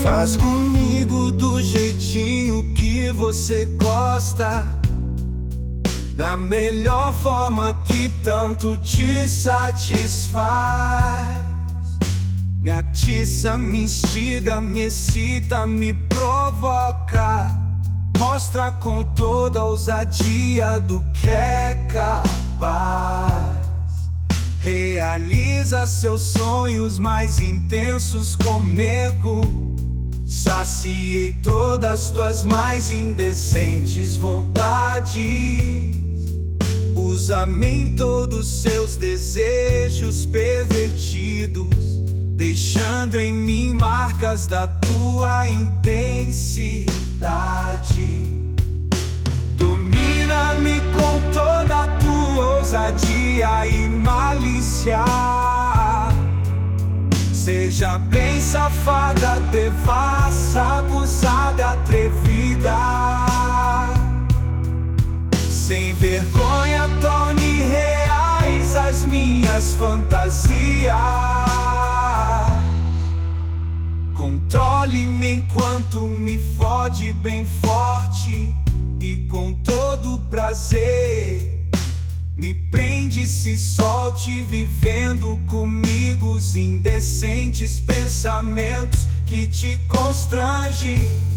Faz comigo do jeitinho que você gosta, da melhor forma que tanto te satisfaz. Me atiça, me instiga, me excita, me provoca. Mostra com toda a ousadia do que é capaz. Realiza seus sonhos mais intensos comigo. Saciei todas tuas mais indecentes vontades. Usa-me em todos seus desejos pervertidos, deixando em mim marcas da tua intensidade. Domina-me com toda a tua ousadia e malícia. Seja bem safada, devassa, abusada, atrevida. Sem vergonha, torne reais as minhas fantasias. Controle-me enquanto me fode bem forte, e com todo prazer me prende, se solte, vivendo comigo os indecentes pensamentos que te constrangem.